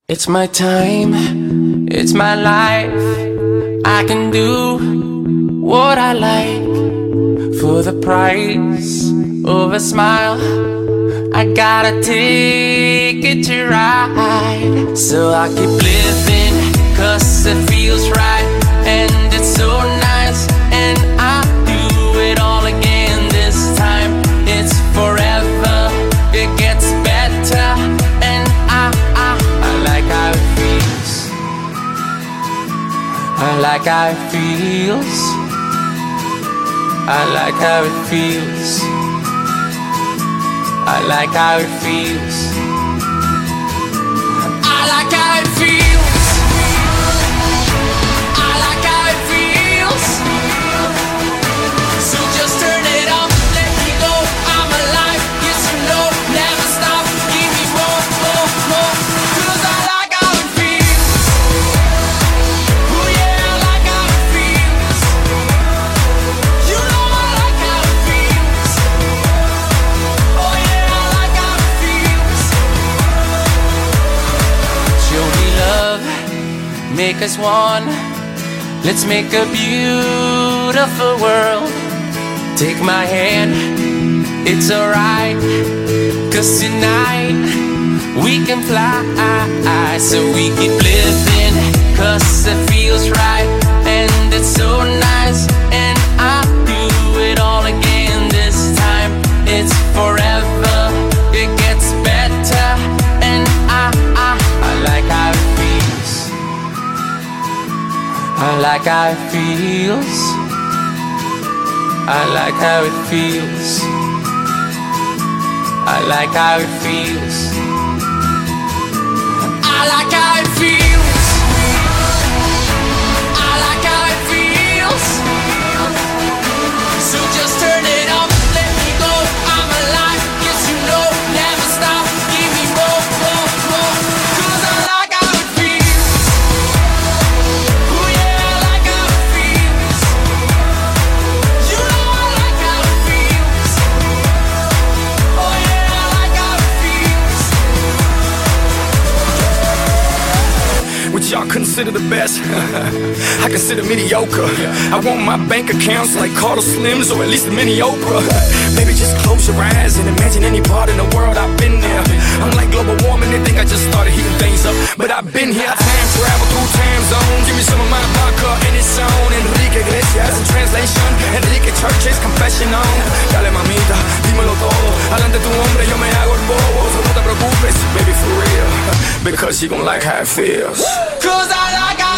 It's my time, it's my life. I can do what I like for the price of a smile. I got a ticket to ride, so I keep living, cause it feels right. And it's so nice, and I do it all again this time. It's forever, it gets better, and I like how it feels. I like how it feels. I like how it feels. I like how it feels. I like how it feels. I like how it feels. So just turn it up, let me go. I'm alive, yes or no, never stop. Give me more, more, more. 'Cause I like how it feels. Oh yeah, I like how it feels. You know I like how it feels. Oh yeah, I like how it feels. Show me love, make us one. Let's make a beautiful world. Take my hand, it's alright. 'Cause tonight we can fly. So we keep living, 'cause it feels right. And it's so nice, and I do it all again this time. It's forever, it gets better. And I like how it feels. I like how it feels. I like how it feels. I like how it feels. I like how it feels. I like how it feels. So just turn it up, let me go. I'm alive, yes you know, never stop. Give me more, more, more. 'Cause I like how it feels. Oh yeah, I like how it feels. You know I like how it feels. Oh yeah, I like how it feels. What y'all consider the best? I consider mediocre. I want my bank accounts like Carlos Slims, or at least a mini Oprah. Maybe just close your eyes and imagine any part in the world I've been there. I'm like global warming, they think I just started heating things up, but I've been here. I time travel through time zones. Give me some of my vodka and it's on. Enrique Iglesias in translation, Enrique Church's confession on. Dale mamita, dímelo todo. Adelante tu hombre, yo me hago el bobo. So no te preocupes, baby, for real, because you gon' like how it feels. 'Cause I like how